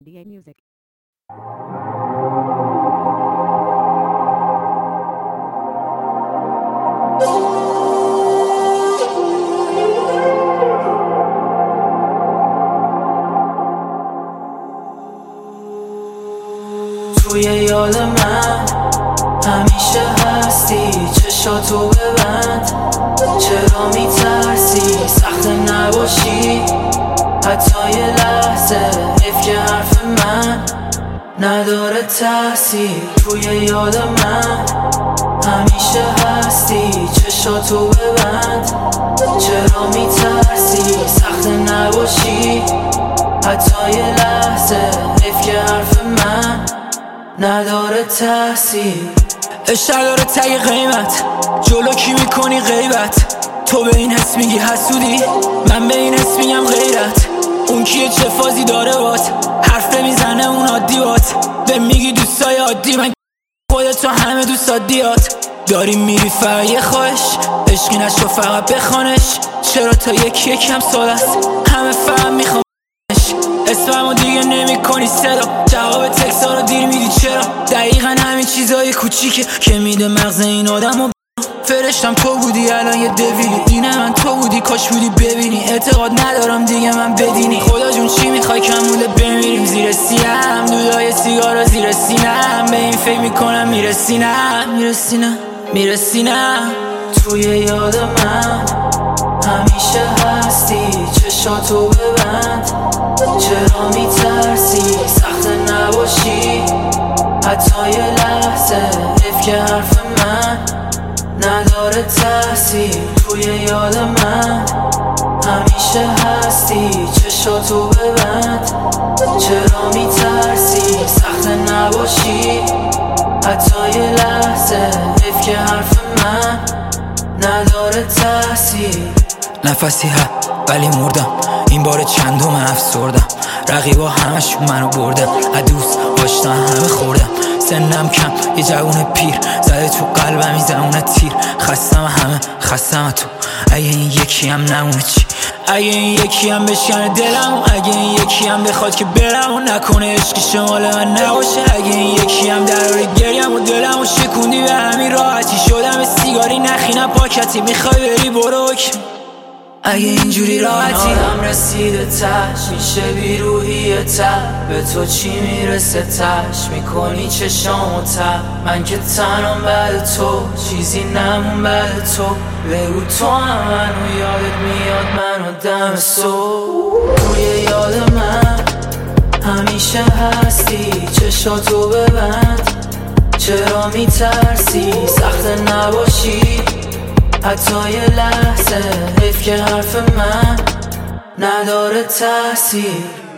DA Music. توی یاد من همیشه هستی، چشاتو ببند، چرا میترسی سخت نباشی حتی یه لحظه، حیف که حرف من نداره تاثیر. توی یاد من همیشه هستی، چشاتو ببند، چرا میترسی سخت نباشی حتی یه لحظه، حیف که حرف من نداره تاثیر. عشق داره تگ قیمت، جلو کی میکنی غیبت؟ تو به این حس میگی حسودی، من به این حس میگم غیرت. اون کیه چه فازی داره بات، حرف نمیزنه اون عادی بات، به میگی دوستای عادی، من خودت تو همه دوست عادیات. داری میری فقط یه خواهش، عشقی نشو فقط بخوانش، چرا تا یکی یکم سال است همه فهم میخوام اسممو دیگه نمی کنی صدا، جواب تکسا رو دیر میدی چرا؟ دقیقا همین چیزای کوچیکه که میده مغز این آدمو فرشتم تو بودی الان یه دویلی، اینه من تو بودی کاش بودی ببینی، اعتقاد ندارم دیگه من بدینی. خدا جون چی میخوای کموله بمیریم زیر سیم، دودای سیگارا زیر سینم، به این فکر میکنم میرسینم. توی یاد من همیشه هستی، چشاتو ببند، چرا میترسی سخت نباشی حتی یه لحظه، حیف که حرف من نداره تاثیر. توی یاد من همیشه هستی، چشاتو ببند، چرا میترسی سخت نباشی حتی یه لحظه، حیف که حرف من نداره تاثیر. نفسی ولی مردم، این بار چندم افسردم، رقیبا همش منو بردم، دوست داشتن همه خوردم، سنم کم یه جوون پیر زده تو قلبم این زمونه تیر، خستم تو، اگه این یکی هم نمونه چی؟ اگه این یکی هم بشکنه دلم، اگه این یکی هم بخواد که برم و نکنه عشقی شمال من نباشه، اگه این یکی هم دراره گریم و دلم و شکوندی به همین راحتی، شدم سیگاری نخینم پاکتی، میخوای بری برو اگه اینجوری راحتی. آدم رسیده تش میشه بیروحی تب، به تو چی میرسه تش میکنی چشامو تب، من که تنم بعد تو چیزی نمون بعد تو، بگو تو هم منو یادت میاد منو دم صبح. توی یاد من همیشه هستی، چشاتو ببند، چرا میترسی سخت نباشی حتی یه لحظه، حیف که حرف من نداره تاثیر.